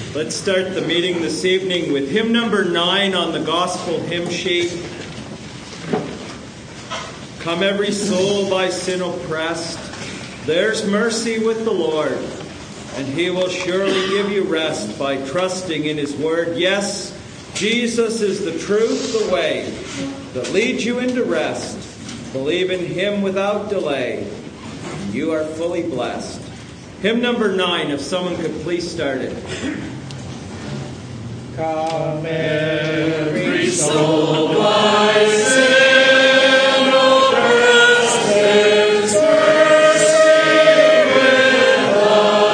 Let's start the meeting this evening with hymn number 9 on the gospel hymn sheet. Come every soul by sin oppressed, there's mercy with the Lord, and he will surely give you rest by trusting in his word. Yes, Jesus is the truth, the way that leads you into rest. Believe in him without delay. You are fully blessed. Hymn number 9, if someone could please start it. Come every soul by sin oppressed, there's mercy with the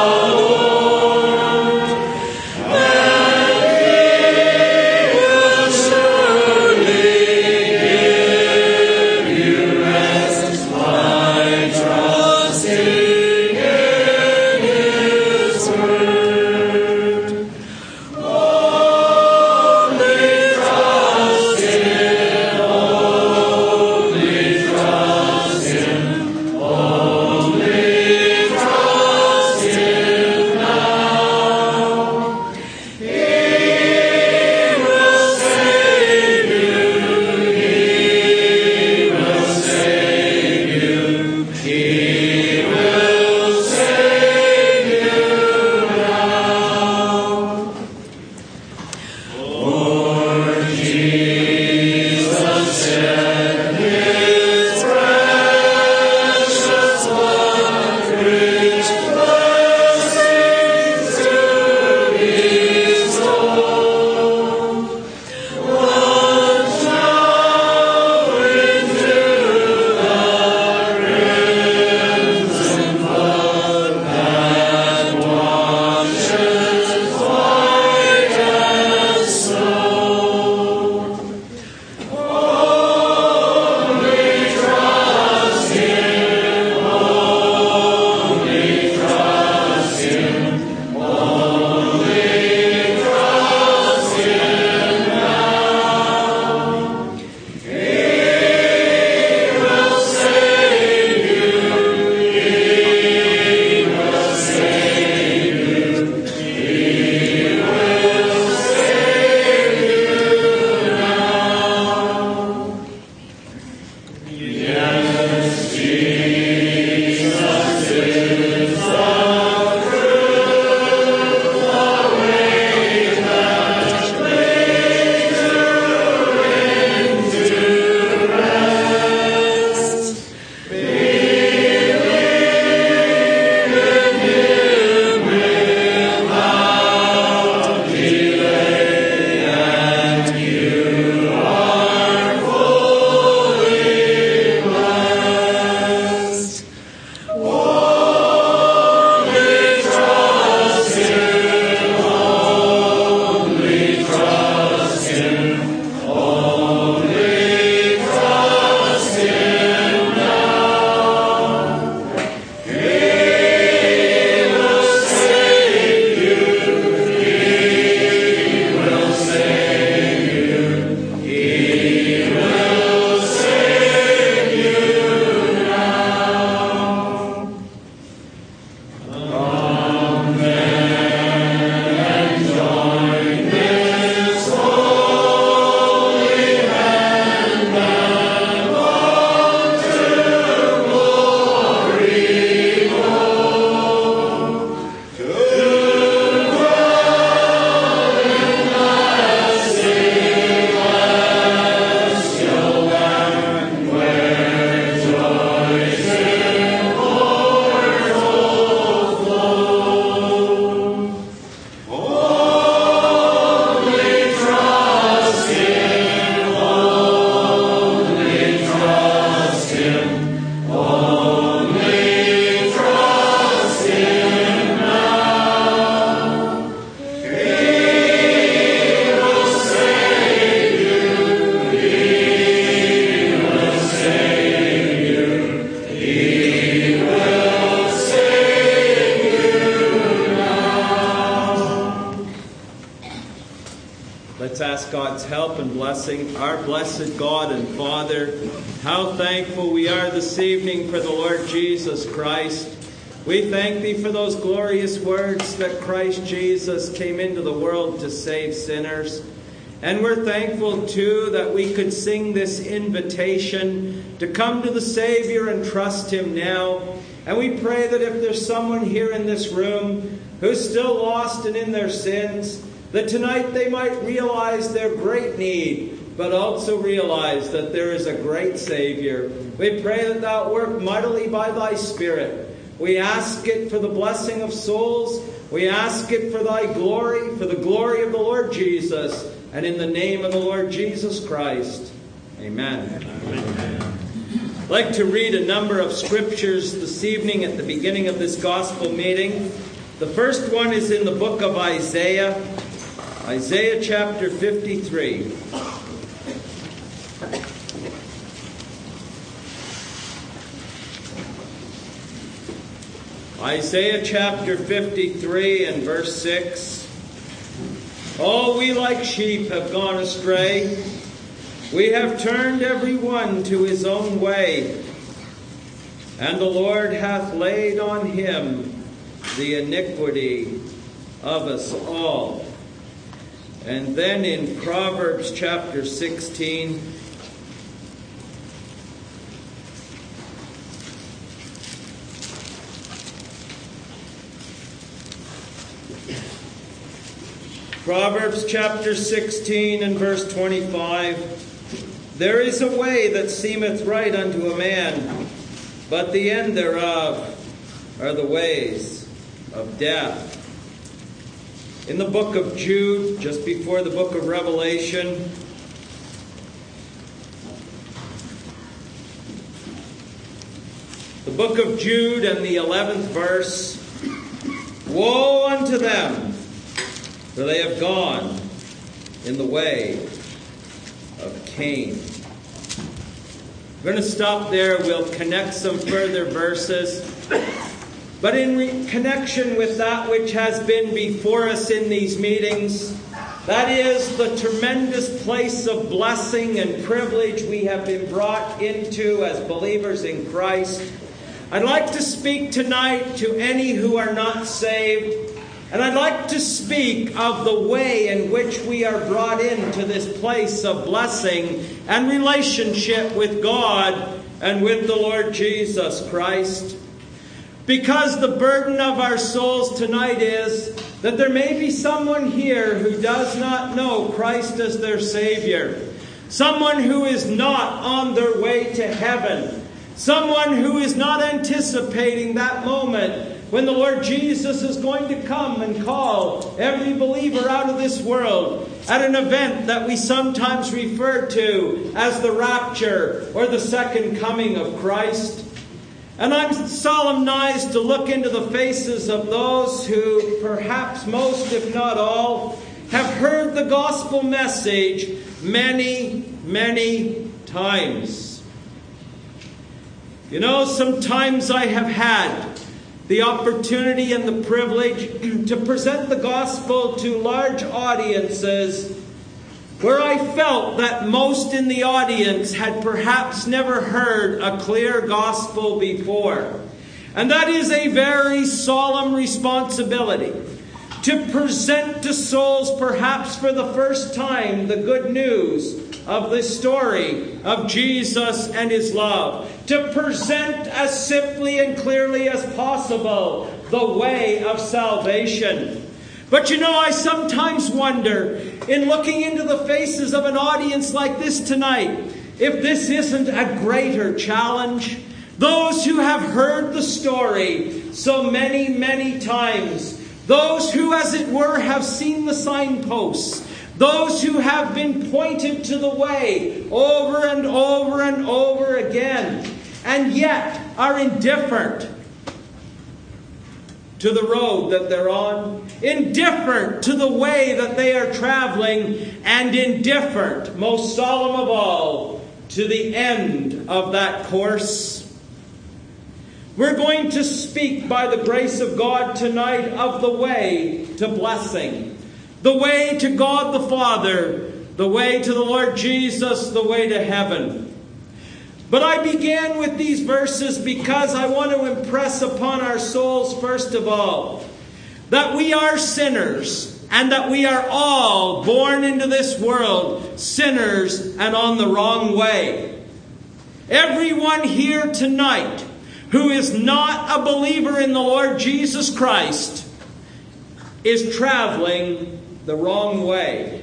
Lord, and he will surely give you rest by trusting in his word. Let's ask God's help and blessing. Our blessed God and Father, how thankful we are this evening for the Lord Jesus Christ. We thank thee for those glorious words that Christ Jesus came into the world to save sinners. And we're thankful, too, that we could sing this invitation to come to the Savior and trust him now. And we pray that if there's someone here in this room who's still lost and in their sins, that tonight they might realize their great need, but also realize that there is a great Savior. We pray that thou work mightily by thy Spirit. We ask it for the blessing of souls. We ask it for thy glory, for the glory of the Lord Jesus, and in the name of the Lord Jesus Christ. Amen. Amen. I'd like to read a number of scriptures this evening at the beginning of this gospel meeting. The first one is in the book of Isaiah, Isaiah chapter 53. Isaiah chapter 53 and verse 6. All we like sheep have gone astray. We have turned every one to his own way. And the Lord hath laid on him the iniquity of us all. And then in Proverbs chapter 16, Proverbs chapter 16 and verse 25. There is a way that seemeth right unto a man, but the end thereof are the ways of death. In the book of Jude, just before the book of Revelation, the book of Jude and the 11th verse. Woe unto them, for they have gone in the way of Cain. We're going to stop there. We'll connect some further verses. But in connection with that which has been before us in these meetings, that is the tremendous place of blessing and privilege we have been brought into as believers in Christ, I'd like to speak tonight to any who are not saved. And I'd like to speak of the way in which we are brought into this place of blessing and relationship with God and with the Lord Jesus Christ. Because the burden of our souls tonight is that there may be someone here who does not know Christ as their Savior. Someone who is not on their way to heaven. Someone who is not anticipating that moment when the Lord Jesus is going to come and call every believer out of this world at an event that we sometimes refer to as the rapture or the second coming of Christ. And I'm solemnized to look into the faces of those who, perhaps most if not all, have heard the gospel message many, many times. You know, sometimes I have had the opportunity and the privilege to present the gospel to large audiences where I felt that most in the audience had perhaps never heard a clear gospel before. And that is a very solemn responsibility, to present to souls perhaps for the first time the good news of the story of Jesus and his love. To present as simply and clearly as possible the way of salvation. But you know, I sometimes wonder, in looking into the faces of an audience like this tonight, if this isn't a greater challenge. Those who have heard the story so many, many times. Those who, as it were, have seen the signposts. Those who have been pointed to the way over and over and over again, and yet are indifferent to the road that they're on, indifferent to the way that they are traveling, and indifferent, most solemn of all, to the end of that course. We're going to speak by the grace of God tonight of the way to blessing. The way to God the Father, the way to the Lord Jesus, the way to heaven. But I began with these verses because I want to impress upon our souls, first of all, that we are sinners and that we are all born into this world sinners and on the wrong way. Everyone here tonight who is not a believer in the Lord Jesus Christ is traveling the wrong way.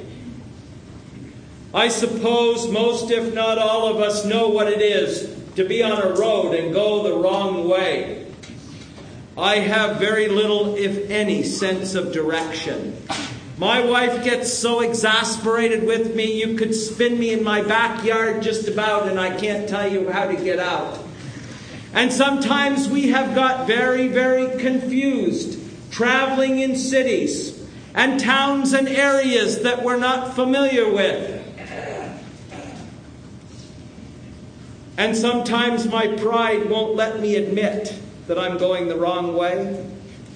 I suppose most, if not all of us, know what it is to be on a road and go the wrong way. I have very little, if any, sense of direction. My wife gets so exasperated with me, you could spin me in my backyard just about, and I can't tell you how to get out. And sometimes we have got very, very confused, traveling in cities and towns and areas that we're not familiar with. And sometimes my pride won't let me admit that I'm going the wrong way.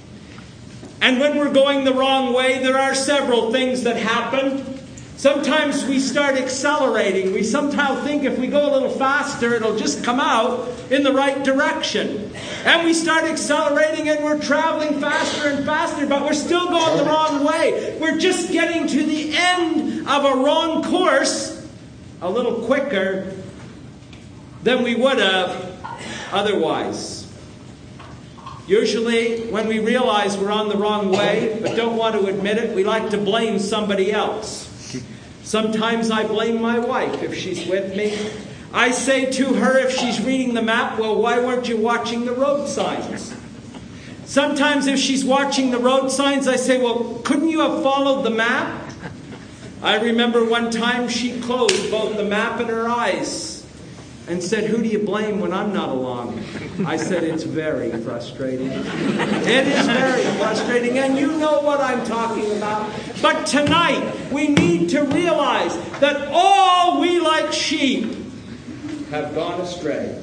And when we're going the wrong way, there are several things that happen. Sometimes we start accelerating. We somehow think if we go a little faster, it'll just come out in the right direction. And we start accelerating and we're traveling faster and faster, but we're still going the wrong way. We're just getting to the end of a wrong course a little quicker than we would have otherwise. Usually, when we realize we're on the wrong way, but don't want to admit it, we like to blame somebody else. Sometimes I blame my wife if she's with me. I say to her if she's reading the map, well, why weren't you watching the road signs? Sometimes if she's watching the road signs, I say, well, couldn't you have followed the map? I remember one time she closed both the map and her eyes and said, who do you blame when I'm not along? I said, it's very frustrating. It is very frustrating, and you know what I'm talking about. But tonight, we need to realize that all we like sheep have gone astray.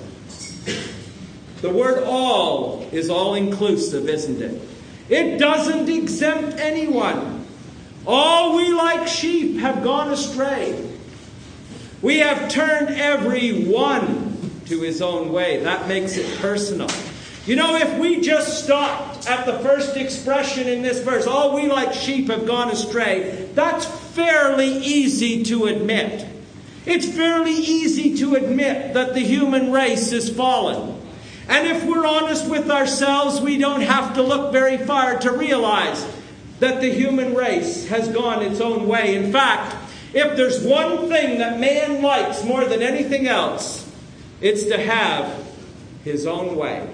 The word all is all-inclusive, isn't it? It doesn't exempt anyone. All we like sheep have gone astray. We have turned every one to his own way. That makes it personal. You know, if we just stopped at the first expression in this verse, all we like sheep have gone astray, that's fairly easy to admit. It's fairly easy to admit that the human race is fallen. And if we're honest with ourselves, we don't have to look very far to realize that the human race has gone its own way. In fact, if there's one thing that man likes more than anything else, it's to have his own way.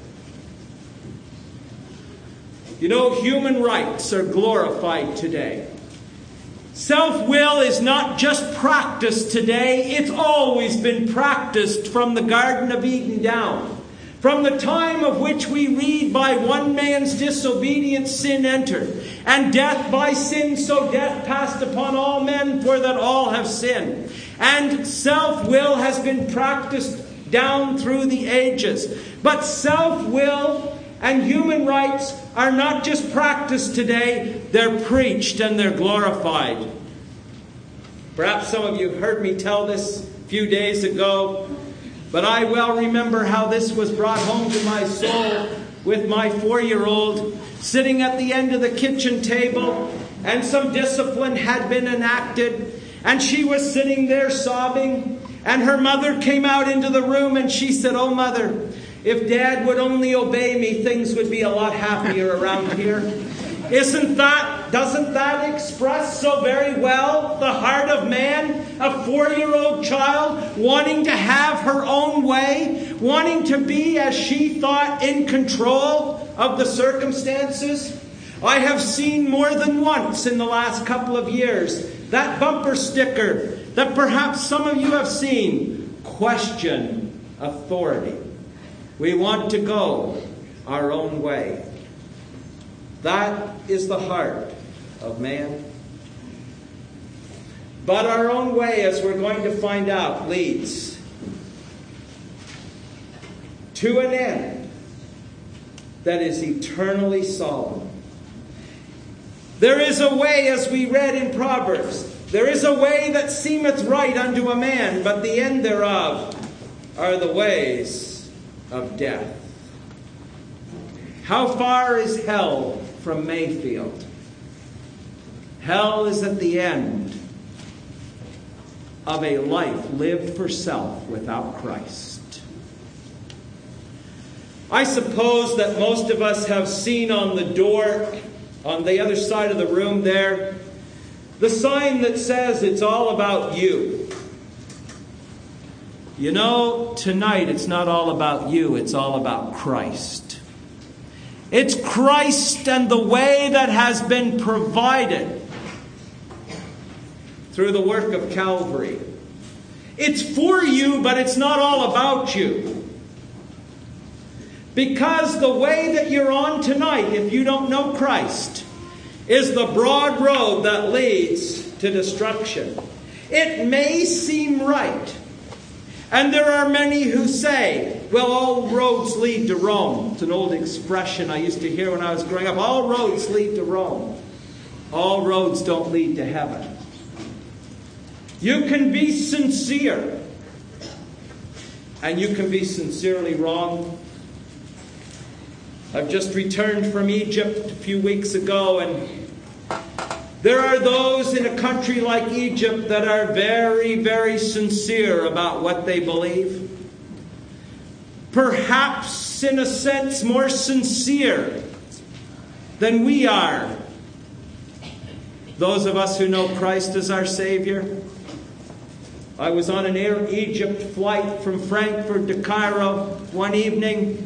You know, human rights are glorified today. Self-will is not just practiced today, it's always been practiced from the Garden of Eden down. From the time of which we read, by one man's disobedience sin entered, and death by sin, so death passed upon all men, for that all have sinned. And self-will has been practiced down through the ages. But self-will and human rights are not just practiced today, they're preached and they're glorified. Perhaps some of you heard me tell this a few days ago, but I well remember how this was brought home to my soul with my 4-year-old sitting at the end of the kitchen table, and some discipline had been enacted, and she was sitting there sobbing, and her mother came out into the room and she said, "Oh, Mother, if Dad would only obey me, things would be a lot happier around here." Doesn't that express so very well the heart of man? A 4-year-old child wanting to have her own way, wanting to be, as she thought, in control of the circumstances. I have seen more than once in the last couple of years that bumper sticker that perhaps some of you have seen, question authority. We want to go our own way. That is the heart of man. But our own way, as we're going to find out, leads to an end that is eternally solemn. There is a way, as we read in Proverbs, there is a way that seemeth right unto a man, but the end thereof are the ways of death. How far is hell from Mayfield? Hell is at the end of a life lived for self without Christ. I suppose that most of us have seen on the door, on the other side of the room there, the sign that says it's all about you. You know, tonight it's not all about you, it's all about Christ. It's Christ and the way that has been provided through the work of Calvary. It's for you, but it's not all about you. Because the way that you're on tonight, if you don't know Christ, is the broad road that leads to destruction. It may seem right. And there are many who say, well, all roads lead to Rome. It's an old expression I used to hear when I was growing up. All roads lead to Rome. All roads don't lead to heaven. You can be sincere. And you can be sincerely wrong. I've just returned from Egypt a few weeks ago, and there are those in a country like Egypt that are very, very sincere about what they believe. Perhaps, in a sense, more sincere than we are. Those of us who know Christ as our Savior. I was on an Air Egypt flight from Frankfurt to Cairo one evening.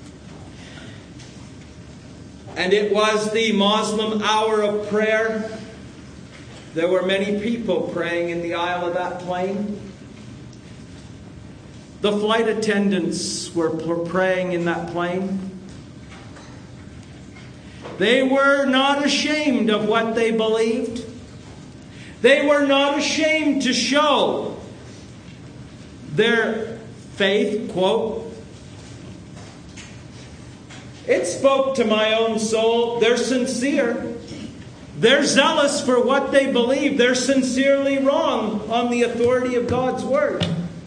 And it was the Muslim hour of prayer. There were many people praying in the aisle of that plane. The flight attendants were praying in that plane. They were not ashamed of what they believed. They were not ashamed to show their faith, quote. It spoke to my own soul. They're sincere. They're zealous for what they believe. They're sincerely wrong on the authority of God's Word.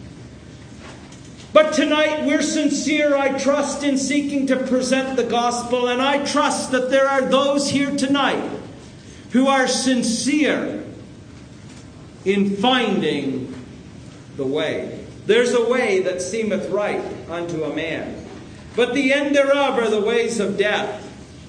But tonight we're sincere, I trust, in seeking to present the gospel. And I trust that there are those here tonight who are sincere in finding the way. There's a way that seemeth right unto a man, but the end thereof are the ways of death.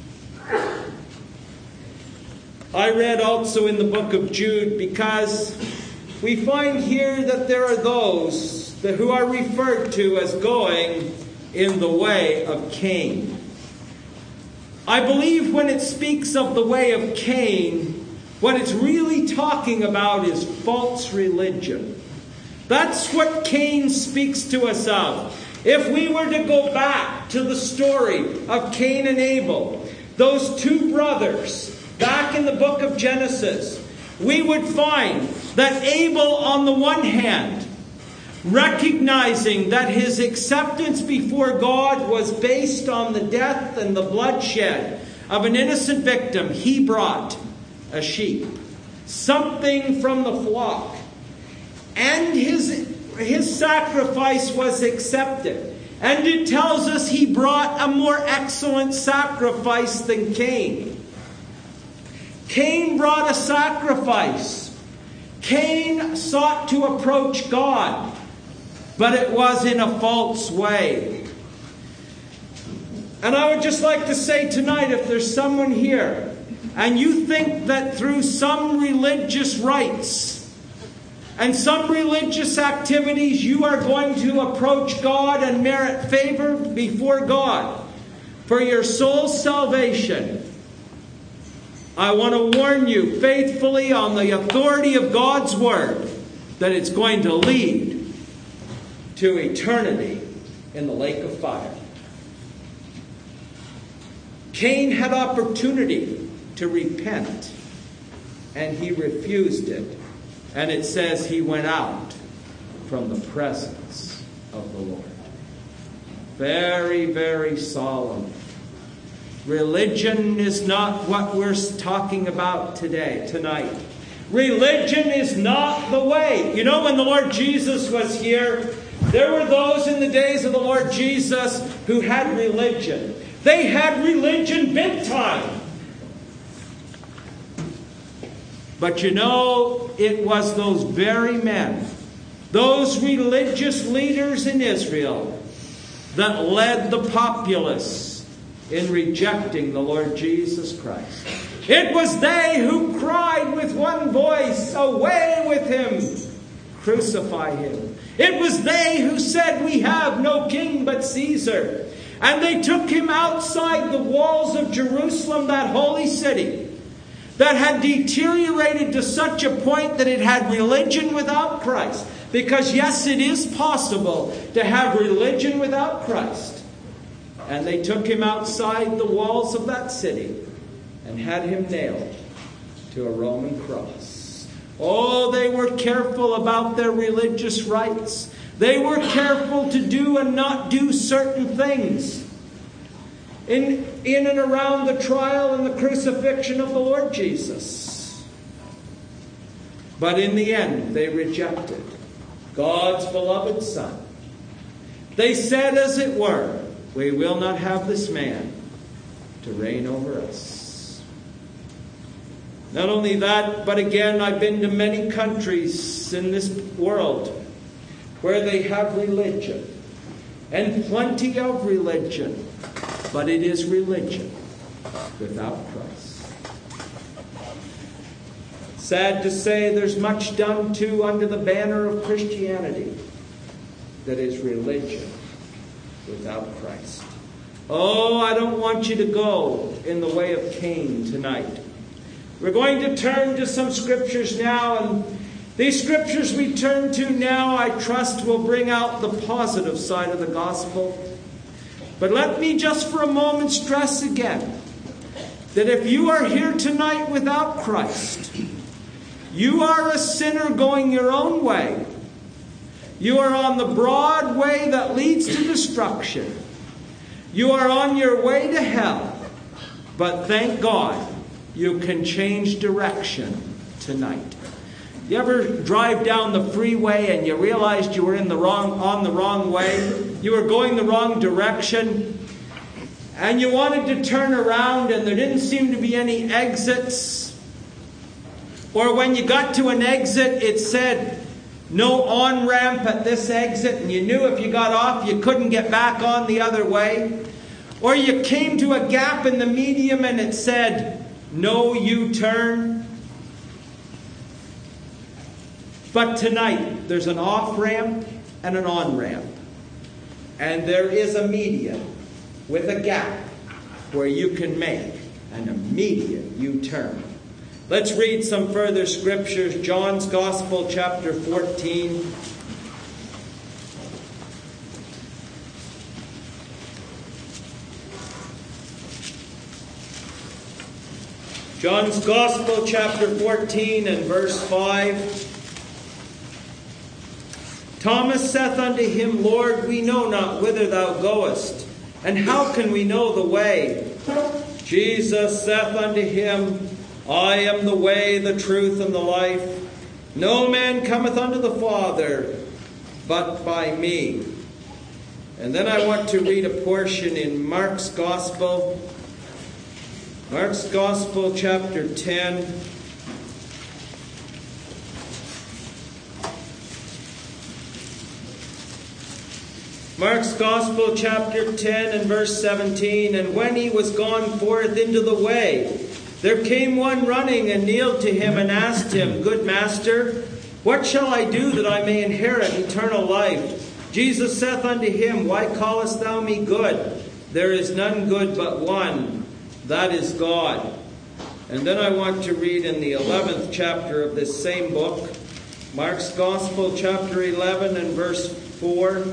I read also in the book of Jude, because we find here that there are those who are referred to as going in the way of Cain. I believe when it speaks of the way of Cain, what it's really talking about is false religion. That's what Cain speaks to us of. If we were to go back to the story of Cain and Abel, those two brothers, back in the book of Genesis, we would find that Abel, on the one hand, recognizing that his acceptance before God was based on the death and the bloodshed of an innocent victim, he brought a sheep, something from the flock. And his sacrifice was accepted. And it tells us he brought a more excellent sacrifice than Cain. Cain brought a sacrifice. Cain sought to approach God, but it was in a false way. And I would just like to say tonight, if there's someone here, and you think that through some religious rites and some religious activities you are going to approach God and merit favor before God for your soul's salvation, I want to warn you faithfully on the authority of God's Word that it's going to lead to eternity in the lake of fire. Cain had opportunity to repent, and he refused it. And it says he went out from the presence of the Lord. Very, very solemn. Religion is not what we're talking about tonight. Religion is not the way. You know, when the Lord Jesus was here, There were those in the days of the Lord Jesus who had religion. They had religion big time. But you know, it was those very men, those religious leaders in Israel, that led the populace in rejecting the Lord Jesus Christ. It was they who cried with one voice, "Away with him! Crucify him!" It was they who said, "We have no king but Caesar." And they took him outside the walls of Jerusalem, that holy city, that had deteriorated to such a point that it had religion without Christ. Because yes, it is possible to have religion without Christ. And they took him outside the walls of that city and had him nailed to a Roman cross. Oh, they were careful about their religious rites. They were careful to do and not do certain things in and around the trial and the crucifixion of the Lord Jesus. But in the end, they rejected God's beloved Son. They said, as it were, "We will not have this man to reign over us." Not only that, but again, I've been to many countries in this world where they have religion, and plenty of religion, but it is religion without Christ. Sad to say, there's much done too under the banner of Christianity that is religion without Christ. Oh, I don't want you to go in the way of Cain tonight. We're going to turn to some scriptures now, and these scriptures we turn to now, I trust, will bring out the positive side of the gospel. But let me just for a moment stress again that if you are here tonight without Christ, you are a sinner going your own way. You are on the broad way that leads to destruction. You are on your way to hell. But thank God, you can change direction tonight. You ever drive down the freeway and you realized you were on the wrong way? You were going the wrong direction, and you wanted to turn around and there didn't seem to be any exits. Or when you got to an exit, it said, "No on-ramp at this exit," and you knew if you got off, you couldn't get back on the other way. Or you came to a gap in the medium and it said, "No U-turn." But tonight, there's an off-ramp and an on-ramp. And there is a medium with a gap where you can make an immediate U-turn. Let's read some further scriptures. John's Gospel, chapter 14. John's Gospel, chapter 14 and verse 5. Thomas saith unto him, "Lord, we know not whither thou goest, and how can we know the way?" Jesus saith unto him, "I am the way, the truth, and the life. No man cometh unto the Father but by me." And then I want to read a portion in Mark's Gospel. Mark's Gospel, chapter 10. Mark's Gospel, chapter 10 and verse 17. And when he was gone forth into the way, there came one running and kneeled to him and asked him, "Good master, what shall I do that I may inherit eternal life?" Jesus saith unto him, "Why callest thou me good? There is none good but one, that is God." And then I want to read in the 11th chapter of this same book, Mark's Gospel, chapter 11 and verse 4.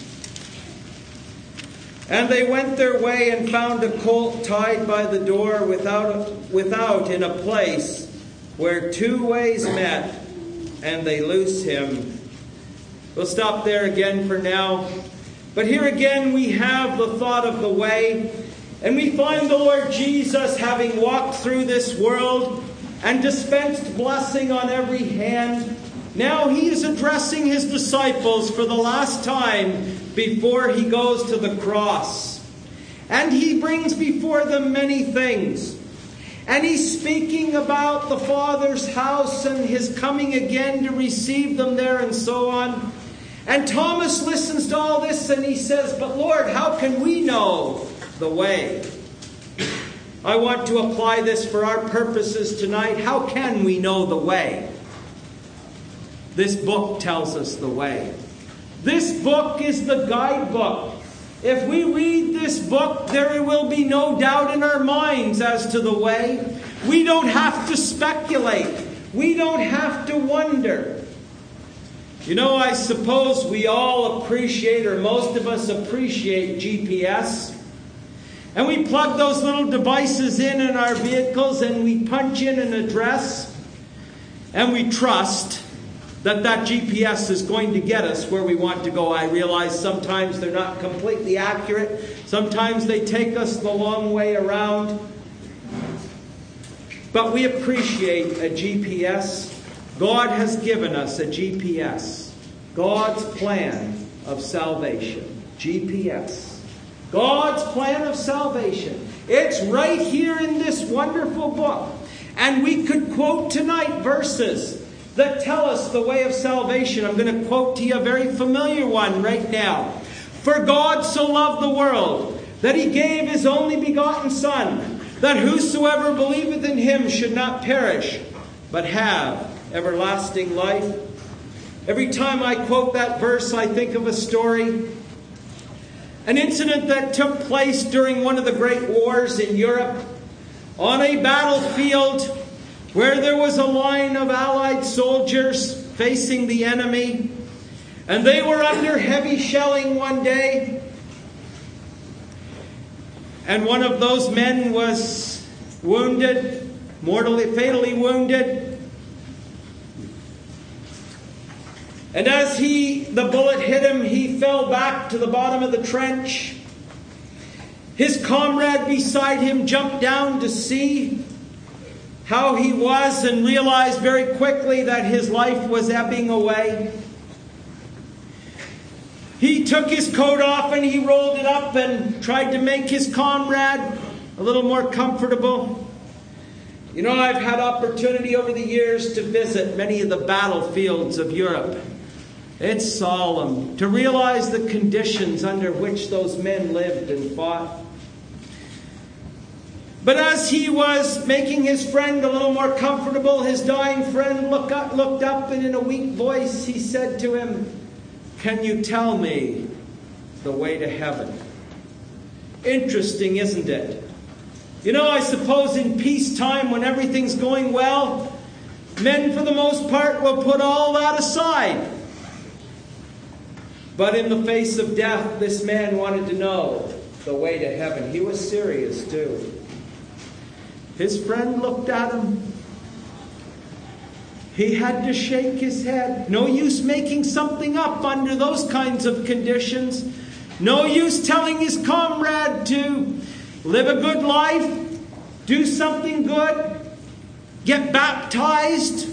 And they went their way and found a colt tied by the door without in a place where two ways met, and they loose him. We'll stop there again for now. But here again we have the thought of the way, and we find the Lord Jesus having walked through this world and dispensed blessing on every hand. Now he is addressing his disciples for the last time before he goes to the cross. And he brings before them many things. And he's speaking about the Father's house and his coming again to receive them there and so on. And Thomas listens to all this and he says, "But Lord, how can we know the way?" I want to apply this for our purposes tonight. How can we know the way? This book tells us the way. This book is the guidebook. If we read this book, there will be no doubt in our minds as to the way. We don't have to speculate. We don't have to wonder. You know, I suppose we all appreciate, or most of us appreciate, GPS. And we plug those little devices in our vehicles and we punch in an address. And we trust that GPS is going to get us where we want to go. I realize sometimes they're not completely accurate. Sometimes they take us the long way around. But we appreciate a GPS. God has given us a GPS. God's plan of salvation. GPS. God's plan of salvation. It's right here in this wonderful book. And we could quote tonight verses that tell us the way of salvation. I'm going to quote to you a very familiar one right now. "For God so loved the world, that he gave his only begotten Son, that whosoever believeth in him should not perish, but have everlasting life." Every time I quote that verse, I think of a story. An incident that took place during one of the great wars in Europe, on a battlefield where there was a line of Allied soldiers facing the enemy. And they were under heavy shelling one day. And one of those men was wounded, fatally wounded. And as the bullet hit him, he fell back to the bottom of the trench. His comrade beside him jumped down to see how he was and realized very quickly that his life was ebbing away. He took his coat off and he rolled it up and tried to make his comrade a little more comfortable. You know, I've had opportunity over the years to visit many of the battlefields of Europe. It's solemn to realize the conditions under which those men lived and fought. But as he was making his friend a little more comfortable, his dying friend looked up and in a weak voice he said to him, "Can you tell me the way to heaven?" Interesting, isn't it? You know, I suppose in peacetime, when everything's going well, men for the most part will put all that aside. But in the face of death, this man wanted to know the way to heaven. He was serious too. His friend looked at him. He had to shake his head. No use making something up under those kinds of conditions. No use telling his comrade to live a good life, do something good, get baptized.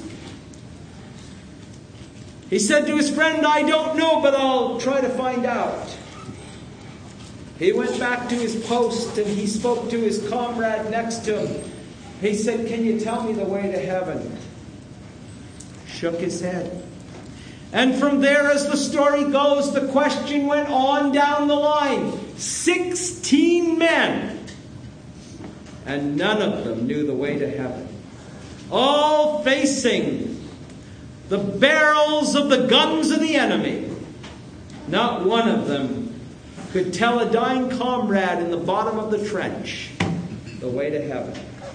He said to his friend, "I don't know, but I'll try to find out." He went back to his post and he spoke to his comrade next to him. He said, "Can you tell me the way to heaven?" Shook his head. And from there, as the story goes, the question went on down the line. 16 men. And none of them knew the way to heaven. All facing the barrels of the guns of the enemy. Not one of them could tell a dying comrade in the bottom of the trench the way to heaven.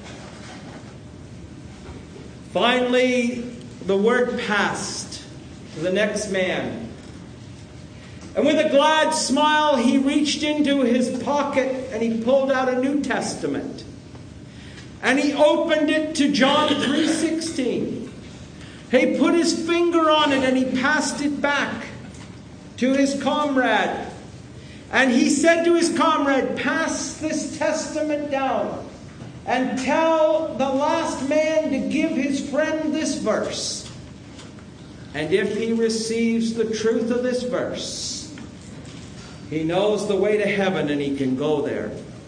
Finally, the word passed to the next man. And with a glad smile, he reached into his pocket and he pulled out a New Testament. And he opened it to John 3:16. He put his finger on it and he passed it back to his comrade. And he said to his comrade, "Pass this testament down and tell the last man to give his friend this verse." And if he receives the truth of this verse, he knows the way to heaven and he can go there.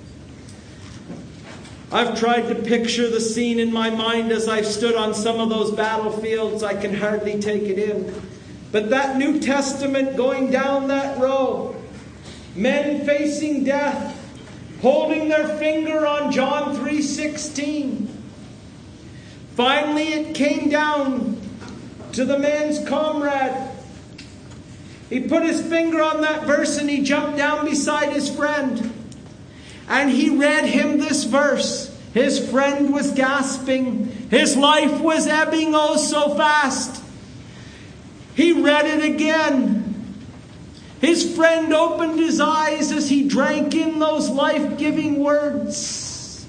I've tried to picture the scene in my mind as I've stood on some of those battlefields. I can hardly take it in. But that New Testament going down that row, men facing death, holding their finger on John 3:16. Finally it came down to the man's comrade. He put his finger on that verse and he jumped down beside his friend. And he read him this verse. His friend was gasping. His life was ebbing oh so fast. He read it again. His friend opened his eyes as he drank in those life-giving words.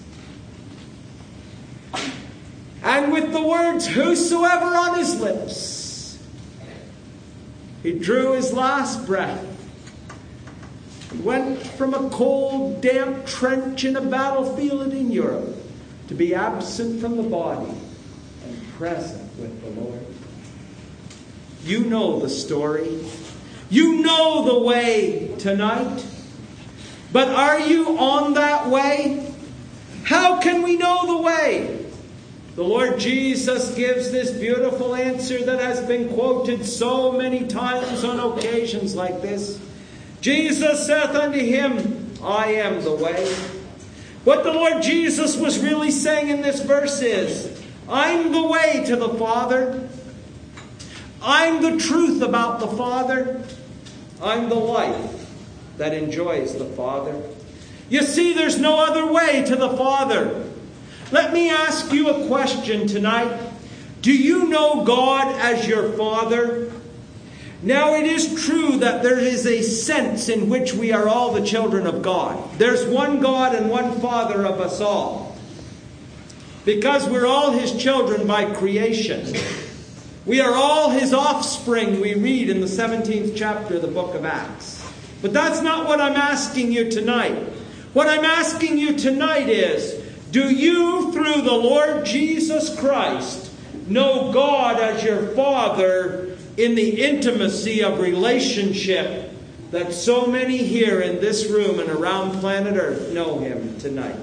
And with the words, whosoever, on his lips, he drew his last breath. He went from a cold, damp trench in a battlefield in Europe to be absent from the body and present with the Lord. You know the story. You know the way tonight. But are you on that way? How can we know the way? The Lord Jesus gives this beautiful answer that has been quoted so many times on occasions like this. Jesus saith unto him, I am the way. What the Lord Jesus was really saying in this verse is, I'm the way to the Father. I'm the truth about the Father. I'm the life that enjoys the Father. You see, there's no other way to the Father. Let me ask you a question tonight. Do you know God as your Father? Now, it is true that there is a sense in which we are all the children of God. There's one God and one Father of us all. Because we're all His children by creation. We are all His offspring, we read in the 17th chapter of the book of Acts. But that's not what I'm asking you tonight. What I'm asking you tonight is, do you, through the Lord Jesus Christ, know God as your Father in the intimacy of relationship that so many here in this room and around planet Earth know Him tonight?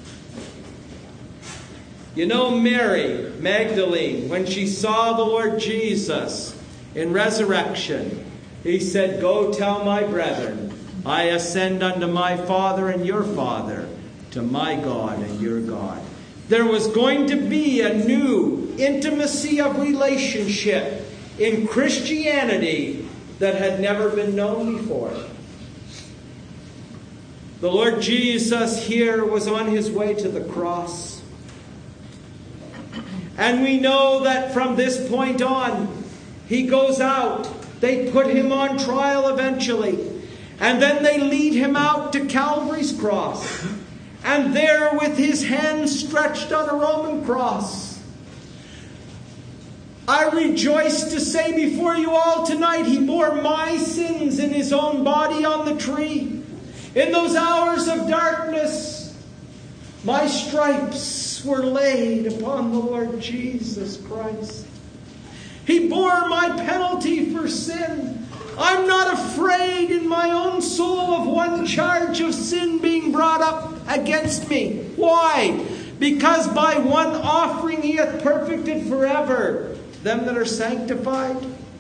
You know, Mary Magdalene, when she saw the Lord Jesus in resurrection, He said, go tell my brethren, I ascend unto my Father and your Father, to my God and your God. There was going to be a new intimacy of relationship in Christianity that had never been known before. The Lord Jesus here was on His way to the cross. And we know that from this point on, He goes out. They put Him on trial eventually. And then they lead Him out to Calvary's cross. And there, with His hands stretched on a Roman cross, I rejoice to say before you all tonight, He bore my sins in His own body on the tree. In those hours of darkness, my stripes were laid upon the Lord Jesus Christ. He bore my penalty for sin. I'm not afraid in my own soul of one charge of sin being brought up against me. Why? Because by one offering He hath perfected forever them that are sanctified.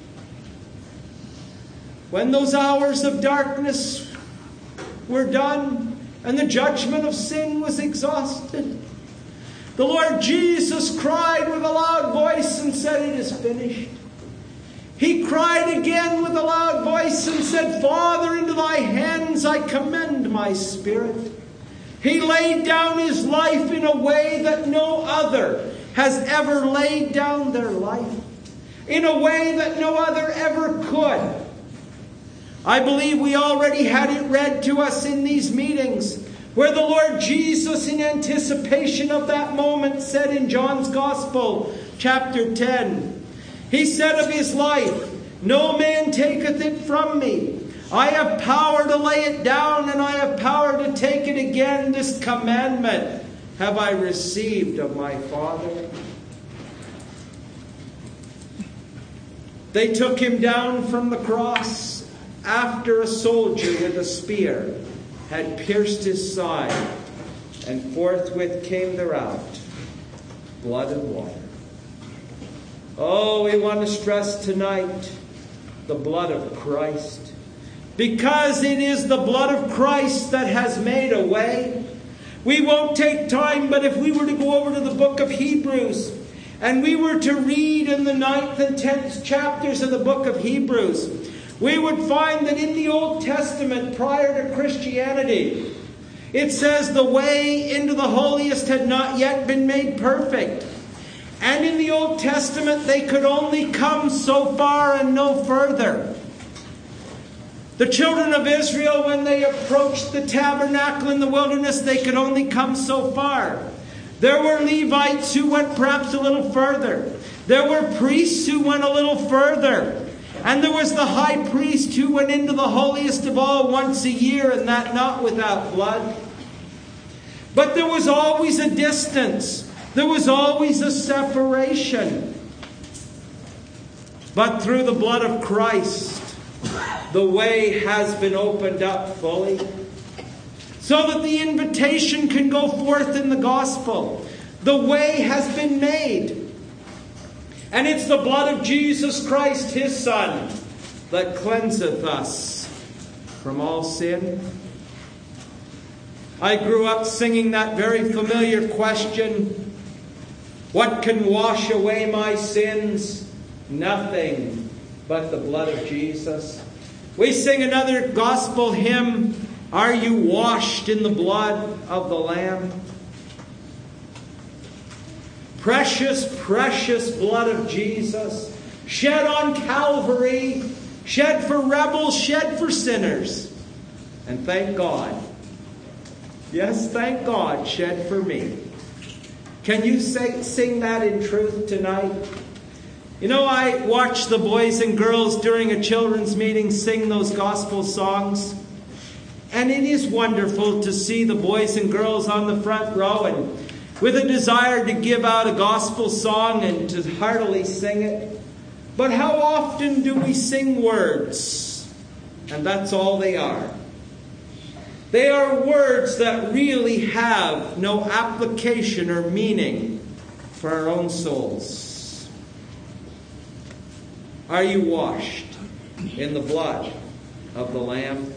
When those hours of darkness were done and the judgment of sin was exhausted, the Lord Jesus cried with a loud voice and said, it is finished. He cried again with a loud voice and said, Father, into thy hands I commend my spirit. He laid down His life in a way that no other has ever laid down their life. In a way that no other ever could. I believe we already had it read to us in these meetings, where the Lord Jesus, in anticipation of that moment, said in John's Gospel, chapter 10, He said of His life, no man taketh it from me. I have power to lay it down, and I have power to take it again. This commandment have I received of my Father. They took him down from the cross after a soldier with a spear had pierced his side, and forthwith came there out blood and water. Oh, we want to stress tonight the blood of Christ. Because it is the blood of Christ that has made a way. We won't take time, but if we were to go over to the book of Hebrews, and we were to read in the 9th and 10th chapters of the book of Hebrews, we would find that in the Old Testament, prior to Christianity, it says the way into the holiest had not yet been made perfect. And in the Old Testament, they could only come so far and no further. The children of Israel, when they approached the tabernacle in the wilderness, they could only come so far. There were Levites who went perhaps a little further. There were priests who went a little further. And there was the high priest who went into the holiest of all once a year, and that not without blood. But there was always a distance. There was always a separation. But through the blood of Christ, the way has been opened up fully, so that the invitation can go forth in the gospel. The way has been made. And it's the blood of Jesus Christ, His Son, that cleanseth us from all sin. I grew up singing that very familiar question, what can wash away my sins? Nothing but the blood of Jesus. We sing another gospel hymn, are you washed in the blood of the Lamb? Precious, precious blood of Jesus, shed on Calvary, shed for rebels, shed for sinners. And thank God, yes, thank God, shed for me. Can you sing that in truth tonight? You know, I watch the boys and girls during a children's meeting sing those gospel songs. And it is wonderful to see the boys and girls on the front row and with a desire to give out a gospel song and to heartily sing it. But how often do we sing words? And that's all they are. They are words that really have no application or meaning for our own souls. Are you washed in the blood of the Lamb?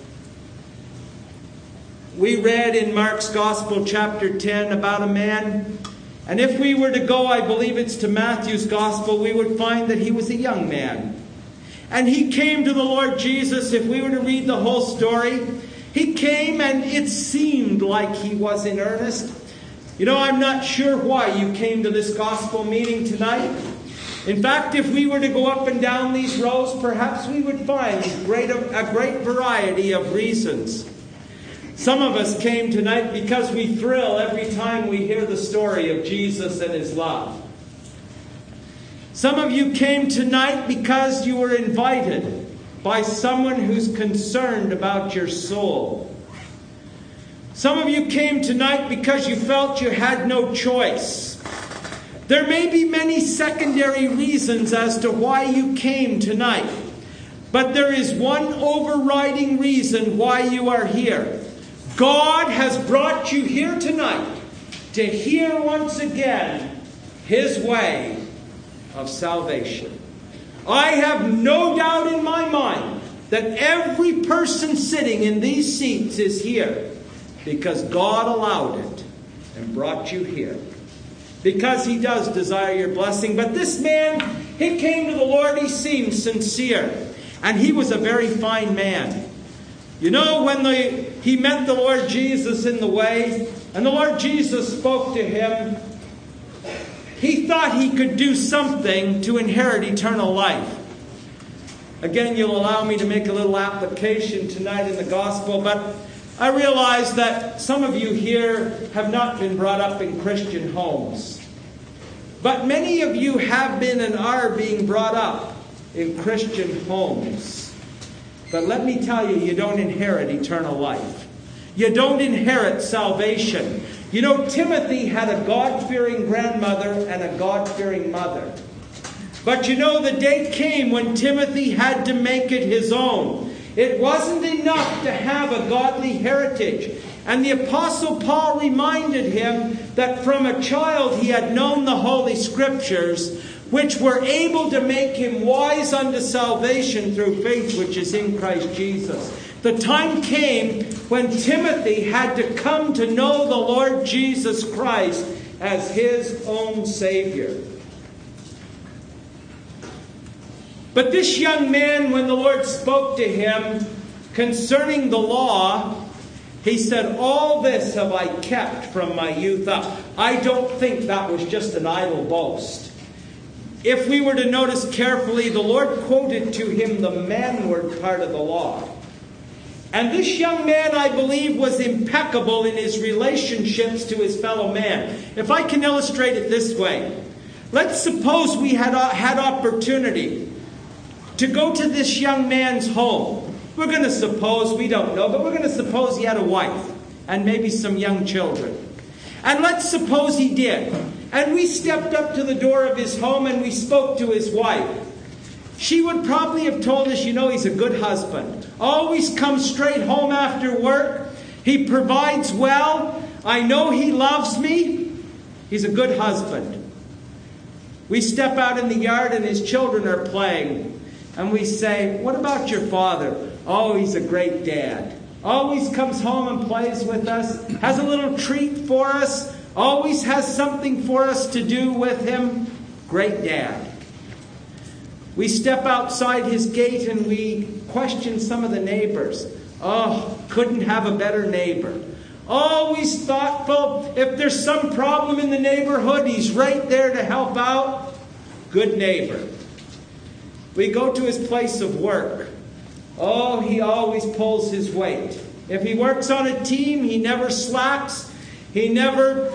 We read in Mark's Gospel, chapter 10, about a man. And if we were to go, I believe it's to Matthew's Gospel, we would find that he was a young man. And he came to the Lord Jesus. If we were to read the whole story, he came and it seemed like he was in earnest. You know, I'm not sure why you came to this gospel meeting tonight. In fact, if we were to go up and down these rows, perhaps we would find a great variety of reasons. Some of us came tonight because we thrill every time we hear the story of Jesus and His love. Some of you came tonight because you were invited by someone who's concerned about your soul. Some of you came tonight because you felt you had no choice. There may be many secondary reasons as to why you came tonight, but there is one overriding reason why you are here. God has brought you here tonight to hear once again His way of salvation. I have no doubt in my mind that every person sitting in these seats is here because God allowed it and brought you here. Because He does desire your blessing. But this man, he came to the Lord, he seemed sincere. And he was a very fine man. You know, when he met the Lord Jesus in the way, and the Lord Jesus spoke to him, he thought he could do something to inherit eternal life. Again, you'll allow me to make a little application tonight in the gospel, but I realize that some of you here have not been brought up in Christian homes. But many of you have been and are being brought up in Christian homes. But let me tell you, you don't inherit eternal life. You don't inherit salvation. You know, Timothy had a God-fearing grandmother and a God-fearing mother. But you know, the day came when Timothy had to make it his own. It wasn't enough to have a godly heritage. And the Apostle Paul reminded him that from a child he had known the Holy Scriptures, which were able to make him wise unto salvation through faith which is in Christ Jesus. The time came when Timothy had to come to know the Lord Jesus Christ as his own Savior. But this young man, when the Lord spoke to him concerning the law, he said, "All this have I kept from my youth up." I don't think that was just an idle boast. If we were to notice carefully, the Lord quoted to him the manward part of the law. And this young man, I believe, was impeccable in his relationships to his fellow man. If I can illustrate it this way, let's suppose we had opportunity to go to this young man's home. We're going to suppose, we don't know, but we're going to suppose he had a wife and maybe some young children. And let's suppose he did. And we stepped up to the door of his home and we spoke to his wife. She would probably have told us, "You know, he's a good husband. Always comes straight home after work. He provides well. I know he loves me. He's a good husband." We step out in the yard and his children are playing. And we say, "What about your father?" "Oh, he's a great dad. Always comes home and plays with us. Has a little treat for us. Always has something for us to do with him. Great dad." We step outside his gate and we question some of the neighbors. "Oh, couldn't have a better neighbor. Always thoughtful. If there's some problem in the neighborhood, he's right there to help out. Good neighbor." We go to his place of work. "Oh, he always pulls his weight. If he works on a team, he never slacks. He never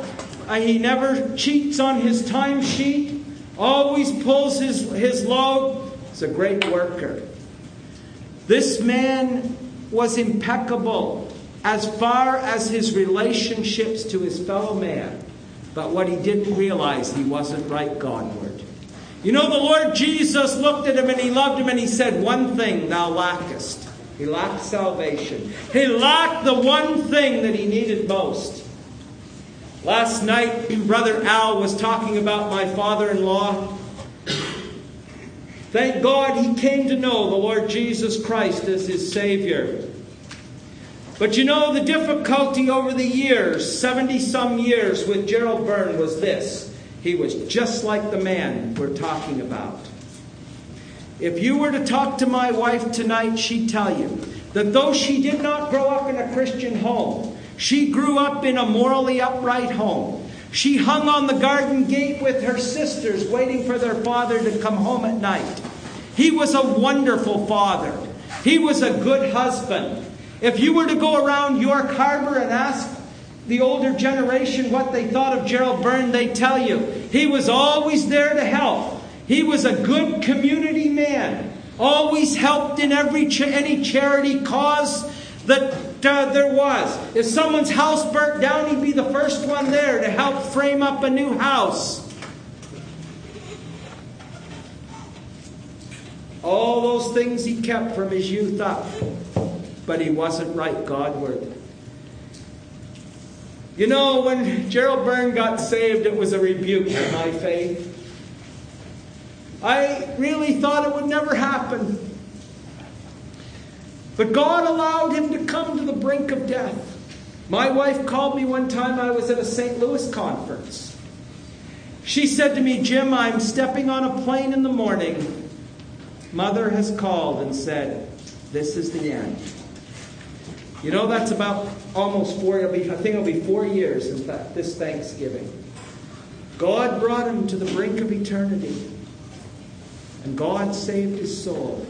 cheats on his timesheet. Always pulls his load. He's a great worker." This man was impeccable as far as his relationships to his fellow man. But what he didn't realize, he wasn't right Godward. You know, the Lord Jesus looked at him and he loved him and he said, "One thing thou lackest." He lacked salvation. He lacked the one thing that he needed most. Last night, Brother Al was talking about my father-in-law. Thank God he came to know the Lord Jesus Christ as his Savior. But you know, the difficulty over the years, 70-some years with Gerald Byrne was this. He was just like the man we're talking about. If you were to talk to my wife tonight, she'd tell you that though she did not grow up in a Christian home, she grew up in a morally upright home. She hung on the garden gate with her sisters, waiting for their father to come home at night. He was a wonderful father. He was a good husband. If you were to go around York Harbor and ask the older generation what they thought of Gerald Byrne, they'd tell you he was always there to help. He was a good community man. Always helped in any charity cause that there was. If someone's house burnt down, he'd be the first one there to help frame up a new house. All those things he kept from his youth up. But he wasn't right Godward. You know, when Gerald Byrne got saved, it was a rebuke to my faith. I really thought it would never happen. But God allowed him to come to the brink of death. My wife called me one time. I was at a St. Louis conference. She said to me, "Jim, I'm stepping on a plane in the morning. Mother has called and said, this is the end." You know, that's about almost I think it'll be 4 years, in fact, this Thanksgiving. God brought him to the brink of eternity. And God saved his soul.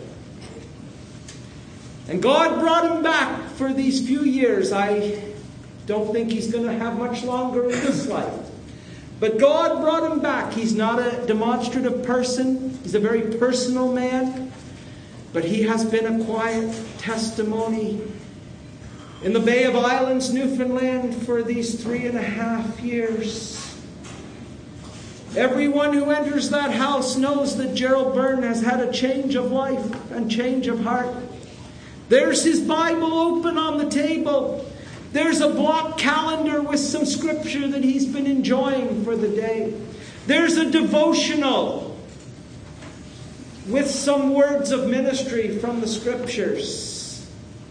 And God brought him back for these few years. I don't think he's going to have much longer in this life. But God brought him back. He's not a demonstrative person. He's a very personal man. But he has been a quiet testimony in the Bay of Islands, Newfoundland, for these 3.5 years. Everyone who enters that house knows that Gerald Byrne has had a change of life and change of heart. There's his Bible open on the table. There's a block calendar with some scripture that he's been enjoying for the day. There's a devotional with some words of ministry from the scriptures.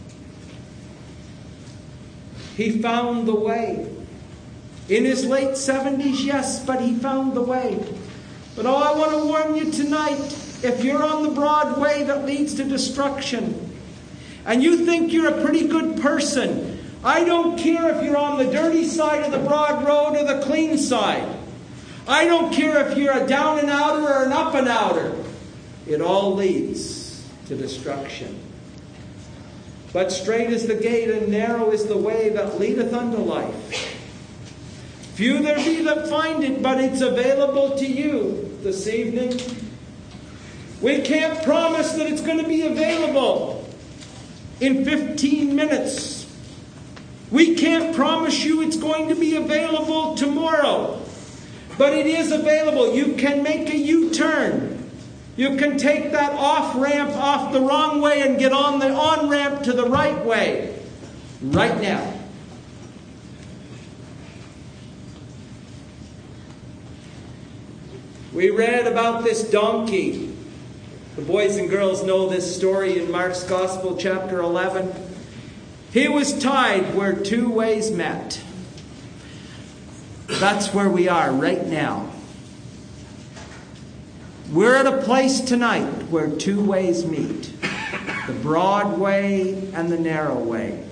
He found the way. In his late 70s, yes, but he found the way. But I want to warn you tonight, if you're on the broad way that leads to destruction, and you think you're a pretty good person, I don't care if you're on the dirty side of the broad road or the clean side. I don't care if you're a down and outer or an up and outer. It all leads to destruction. But straight is the gate and narrow is the way that leadeth unto life. Few there be that find it, but it's available to you this evening. We can't promise that it's going to be available in 15 minutes. We can't promise you it's going to be available tomorrow. But it is available. You can make a U-turn. You can take that off-ramp off the wrong way and get on the on-ramp to the right way right now. We read about this donkey. The boys and girls know this story in Mark's Gospel, chapter 11. He was tied where two ways met. That's where we are right now. We're at a place tonight where two ways meet. The broad way and the narrow way.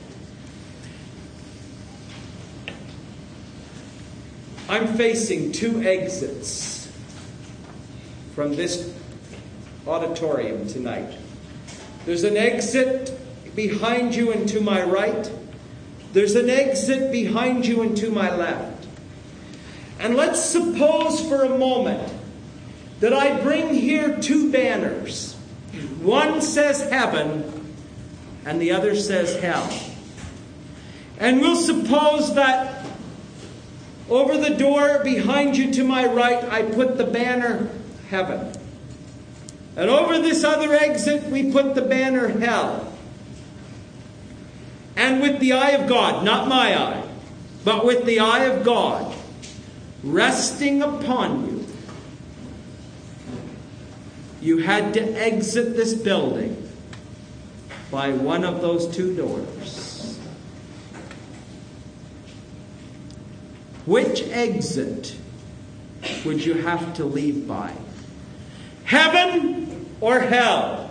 I'm facing two exits from this auditorium tonight. There's an exit behind you and to my right. There's an exit behind you and to my left. And let's suppose for a moment that I bring here two banners. One says heaven and the other says hell. And we'll suppose that over the door behind you to my right, I put the banner heaven. And over this other exit, we put the banner hell. And with the eye of God, not my eye, but with the eye of God resting upon you, you had to exit this building by one of those two doors. Which exit would you have to leave by? Heaven or hell?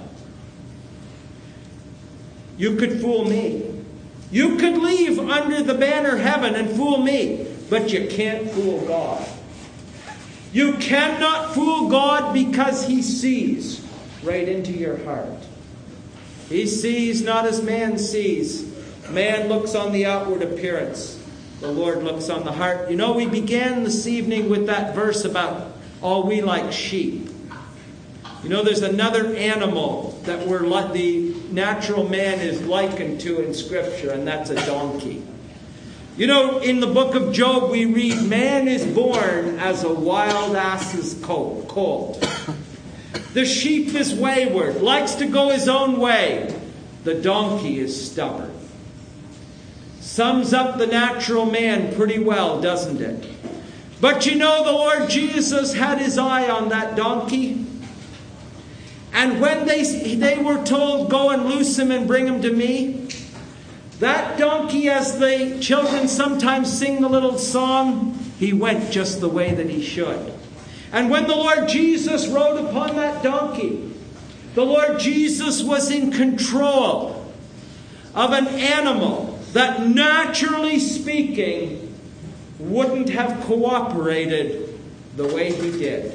You could fool me. You could leave under the banner heaven and fool me, but you can't fool God. You cannot fool God because He sees right into your heart. He sees not as man sees. Man looks on the outward appearance. The Lord looks on the heart. You know, we began this evening with that verse about all we like sheep. You know, there's another animal that the natural man is likened to in Scripture, and that's a donkey. You know, in the book of Job, we read, man is born as a wild ass's colt. The sheep is wayward, likes to go his own way. The donkey is stubborn. Sums up the natural man pretty well, doesn't it? But you know, the Lord Jesus had His eye on that donkey. And when they were told, go and loose him and bring him to me, that donkey, as the children sometimes sing the little song, he went just the way that he should. And when the Lord Jesus rode upon that donkey, the Lord Jesus was in control of an animal that, naturally speaking, wouldn't have cooperated the way he did.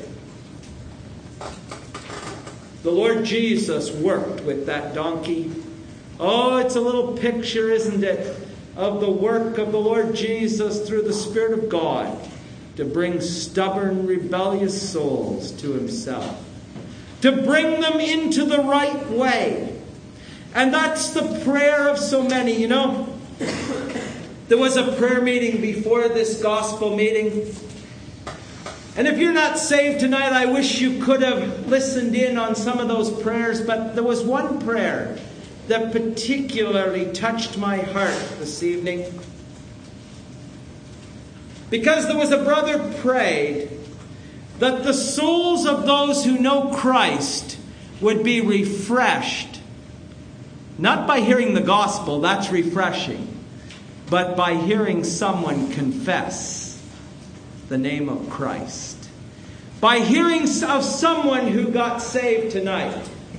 The Lord Jesus worked with that donkey. Oh, it's a little picture, isn't it, of the work of the Lord Jesus through the Spirit of God to bring stubborn, rebellious souls to Himself, to bring them into the right way. And that's the prayer of so many. You know, there was a prayer meeting before this gospel meeting, And if you're not saved tonight, I wish you could have listened in on some of those prayers, but there was one prayer that particularly touched my heart this evening. Because there was a brother prayed that the souls of those who know Christ would be refreshed. Not by hearing the gospel, that's refreshing, but by hearing someone confess the name of Christ. By hearing of someone who got saved tonight.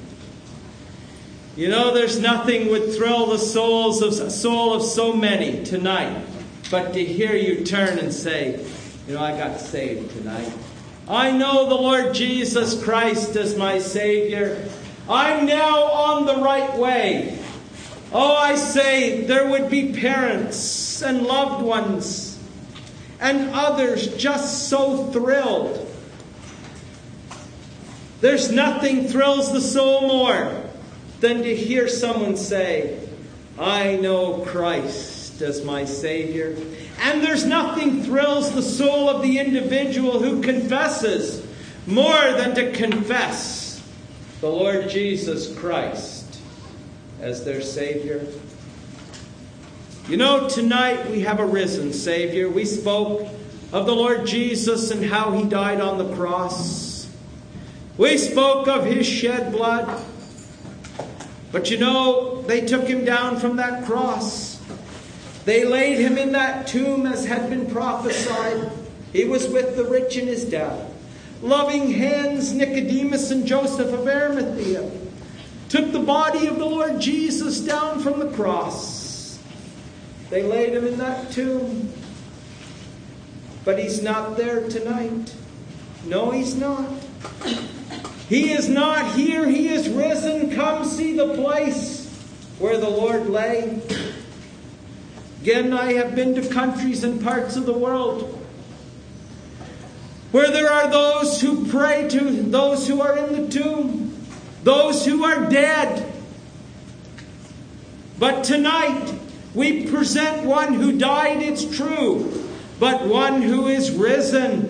You know, there's nothing would thrill the soul of so many tonight but to hear you turn and say, you know, I got saved tonight. I know the Lord Jesus Christ as my Savior. I'm now on the right way. Oh, I say there would be parents and loved ones and others just so thrilled. There's nothing thrills the soul more than to hear someone say, I know Christ as my Savior. And there's nothing thrills the soul of the individual who confesses more than to confess the Lord Jesus Christ as their Savior. You know, tonight we have a risen Savior. We spoke of the Lord Jesus and how He died on the cross. We spoke of His shed blood. But you know, they took Him down from that cross. They laid Him in that tomb as had been prophesied. He was with the rich in his death. Loving hands, Nicodemus and Joseph of Arimathea took the body of the Lord Jesus down from the cross. They laid Him in that tomb. But He's not there tonight. No, He's not. He is not here. He is risen. Come see the place where the Lord lay. Again, I have been to countries and parts of the world where there are those who pray to those who are in the tomb, those who are dead. But tonight, we present one who died, it's true, but one who is risen.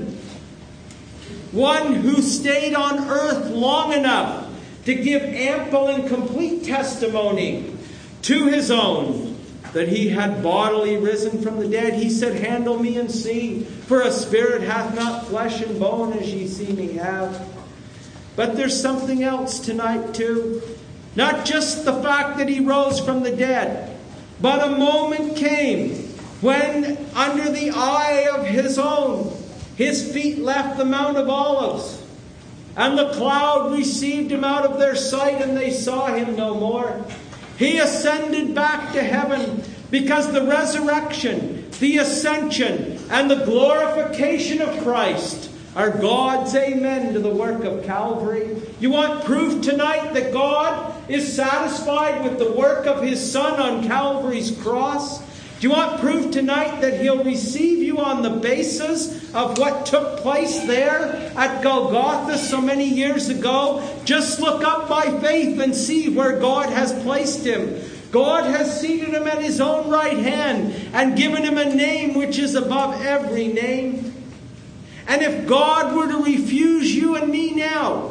One who stayed on earth long enough to give ample and complete testimony to His own that He had bodily risen from the dead. He said, handle me and see, for a spirit hath not flesh and bone as ye see me have. But there's something else tonight too. Not just the fact that He rose from the dead, but a moment came when under the eye of His own, His feet left the Mount of Olives, and the cloud received Him out of their sight, and they saw Him no more. He ascended back to heaven because the resurrection, the ascension, and the glorification of Christ are God's amen to the work of Calvary. You want proof tonight that God is satisfied with the work of His Son on Calvary's cross? Do you want proof tonight that He'll receive you on the basis of what took place there at Golgotha so many years ago? Just look up by faith and see where God has placed Him. God has seated Him at His own right hand and given Him a name which is above every name. And if God were to refuse you and me now,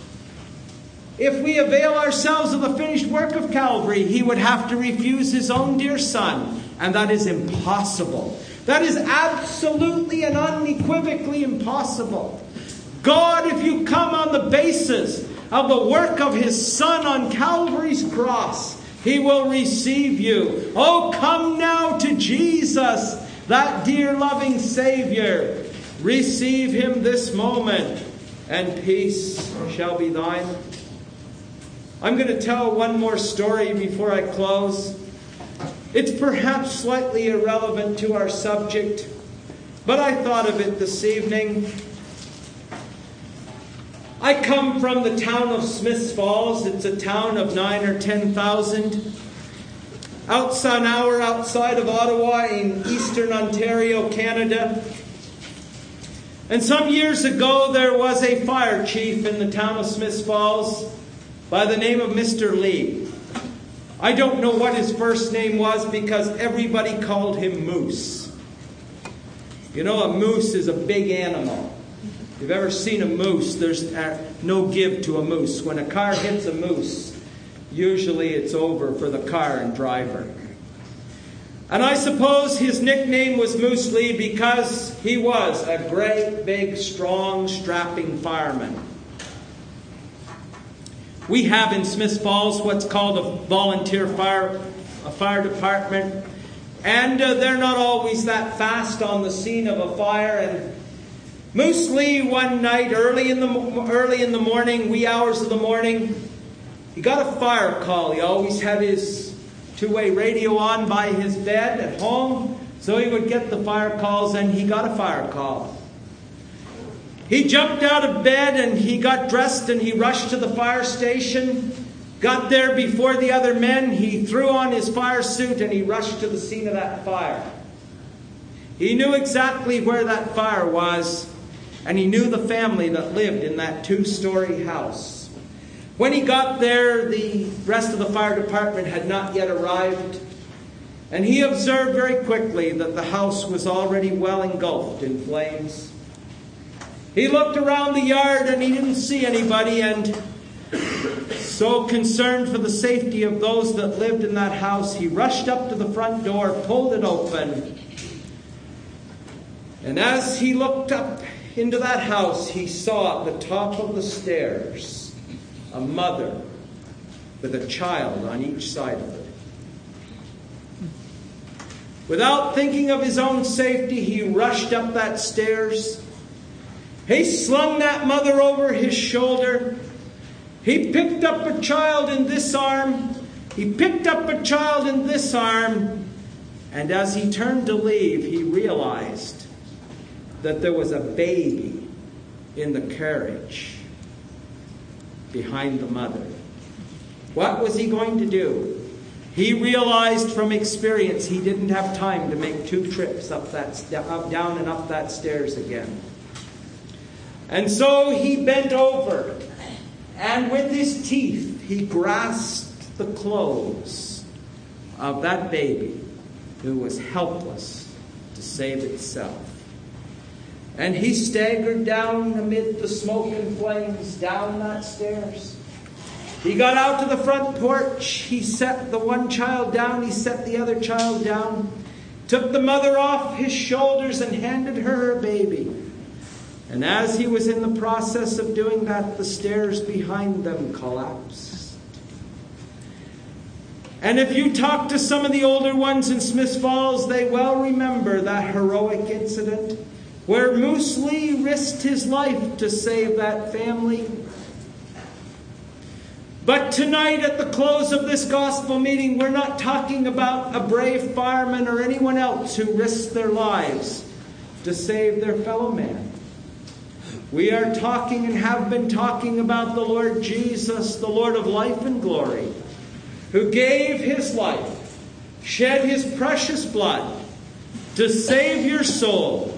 if we avail ourselves of the finished work of Calvary, He would have to refuse His own dear Son. And that is impossible. That is absolutely and unequivocally impossible. God, if you come on the basis of the work of His Son on Calvary's cross, He will receive you. Oh, come now to Jesus, that dear loving Savior. Receive Him this moment, and peace shall be thine. I'm going to tell one more story before I close. It's perhaps slightly irrelevant to our subject, but I thought of it this evening. I come from the town of Smiths Falls. It's a town of 9,000 or 10,000. An hour outside of Ottawa in eastern Ontario, Canada. And some years ago, there was a fire chief in the town of Smiths Falls by the name of Mr. Lee. I don't know what his first name was because everybody called him Moose. You know, a moose is a big animal. If you've ever seen a moose, there's no give to a moose. When a car hits a moose, usually it's over for the car and driver. And I suppose his nickname was Moose Lee because he was a great, big, strong, strapping fireman. We have in Smiths Falls what's called a volunteer fire department. And they're not always that fast on the scene of a fire. And Moose Lee one night, early in the morning, wee hours of the morning, he got a fire call. He always had his two-way radio on by his bed at home, so he would get the fire calls, and he got a fire call. He jumped out of bed and he got dressed and he rushed to the fire station. Got there before the other men. He threw on his fire suit and he rushed to the scene of that fire. He knew exactly where that fire was, and he knew the family that lived in that 2-story house. When he got there, the rest of the fire department had not yet arrived, and he observed very quickly that the house was already well engulfed in flames. He looked around the yard and he didn't see anybody, and so concerned for the safety of those that lived in that house, he rushed up to the front door, pulled it open, and as he looked up into that house, he saw at the top of the stairs a mother with a child on each side of it. Without thinking of his own safety, he rushed up that stairs. He slung that mother over his shoulder. He picked up a child in this arm. He picked up a child in this arm. And as he turned to leave, he realized that there was a baby in the carriage behind the mother. What was he going to do? He realized from experience he didn't have time to make 2 trips down and up that stairs again. And so he bent over, and with his teeth he grasped the clothes of that baby who was helpless to save itself. And he staggered down amid the smoke and flames down that stairs. He got out to the front porch. He set the one child down. He set the other child down. Took the mother off his shoulders and handed her a baby. And as he was in the process of doing that, the stairs behind them collapsed. And if you talk to some of the older ones in Smiths Falls, they well remember that heroic incident where Moose Lee risked his life to save that family. But tonight at the close of this gospel meeting, we're not talking about a brave fireman or anyone else who risked their lives to save their fellow man. We are talking and have been talking about the Lord Jesus, the Lord of life and glory, who gave his life, shed his precious blood to save your soul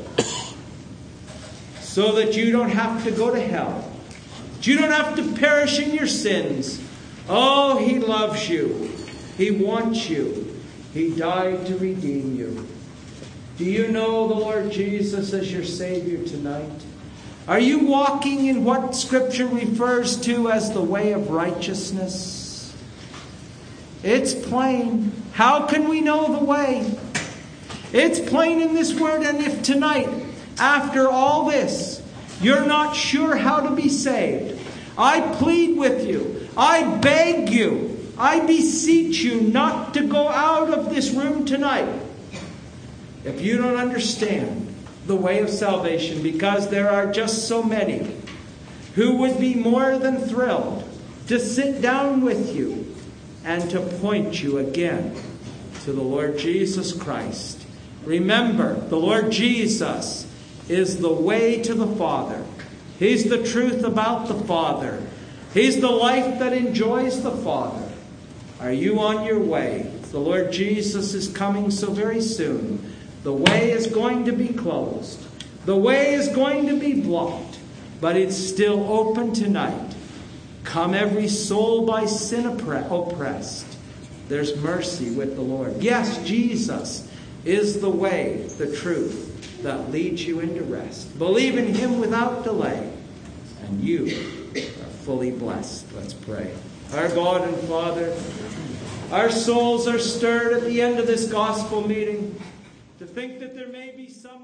so that you don't have to go to hell. You don't have to perish in your sins. Oh, he loves you. He wants you. He died to redeem you. Do you know the Lord Jesus as your Savior tonight? Are you walking in what Scripture refers to as the way of righteousness? It's plain. How can we know the way? It's plain in this word. And if tonight, after all this, you're not sure how to be saved, I plead with you. I beg you. I beseech you not to go out of this room tonight if you don't understand the way of salvation, because there are just so many who would be more than thrilled to sit down with you and to point you again to the Lord Jesus Christ. Remember, the Lord Jesus is the way to the Father. He's the truth about the Father. He's the life that enjoys the Father. Are you on your way? The Lord Jesus is coming so very soon. The way is going to be closed. The way is going to be blocked. But it's still open tonight. Come every soul by sin oppressed. There's mercy with the Lord. Yes, Jesus is the way, the truth, that leads you into rest. Believe in him without delay, and you are fully blessed. Let's pray. Our God and Father, our souls are stirred at the end of this gospel meeting to think that there may be some